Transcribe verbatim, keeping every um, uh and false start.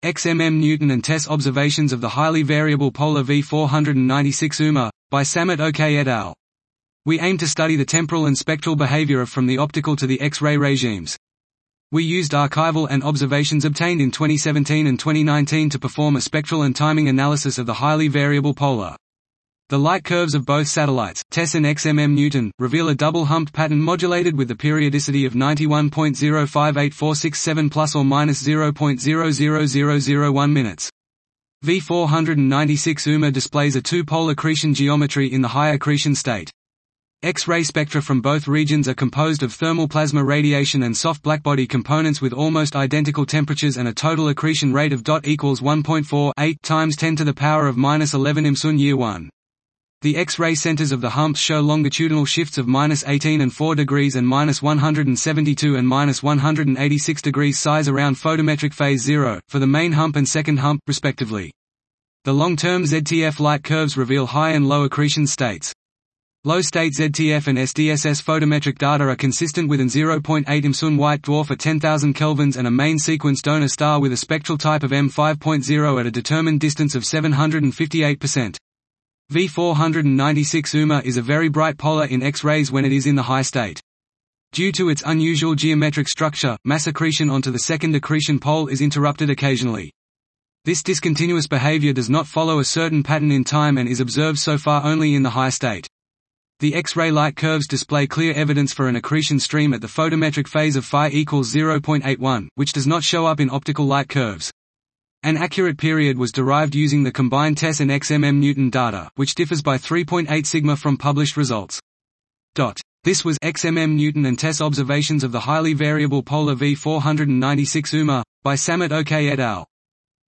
X M M Newton and TESS observations of the highly variable polar V four ninety-six U M A, by Samit OK et al. We aim to study the temporal and spectral behavior of from the optical to the X-ray regimes. We used archival and observations obtained in twenty seventeen and twenty nineteen to perform a spectral and timing analysis of the highly variable polar. The light curves of both satellites, TESS and X M M Newton, reveal a double-humped pattern modulated with the periodicity of ninety-one point zero five eight four six seven plus or minus zero point zero zero zero zero one minutes. V four ninety-six U M A displays a two-pole accretion geometry in the high accretion state. X-ray spectra from both regions are composed of thermal plasma radiation and soft blackbody components with almost identical temperatures and a total accretion rate of dot equals one point four eight times ten to the power of minus eleven I M S U N year one. The X-ray centers of the humps show longitudinal shifts of minus eighteen and four degrees and minus one hundred seventy-two and minus one hundred eighty-six degrees size around photometric phase zero, for the main hump and second hump, respectively. The long-term Z T F light curves reveal high and low accretion states. Low-state Z T F and S D S S photometric data are consistent with an zero point eight I M S U N white dwarf at ten thousand kelvins and a main sequence donor star with a spectral type of M five point zero at a determined distance of seven hundred fifty-eight percent. V four ninety-six U M A is a very bright polar in X-rays when it is in the high state. Due to its unusual geometric structure, mass accretion onto the second accretion pole is interrupted occasionally. This discontinuous behavior does not follow a certain pattern in time and is observed so far only in the high state. The X-ray light curves display clear evidence for an accretion stream at the photometric phase of phi equals zero point eight one, which does not show up in optical light curves. An accurate period was derived using the combined TESS and X M M Newton data, which differs by three point eight sigma from published results. This was X M M Newton and TESS observations of the highly variable polar V four ninety-six U M A, by Samit OK et al.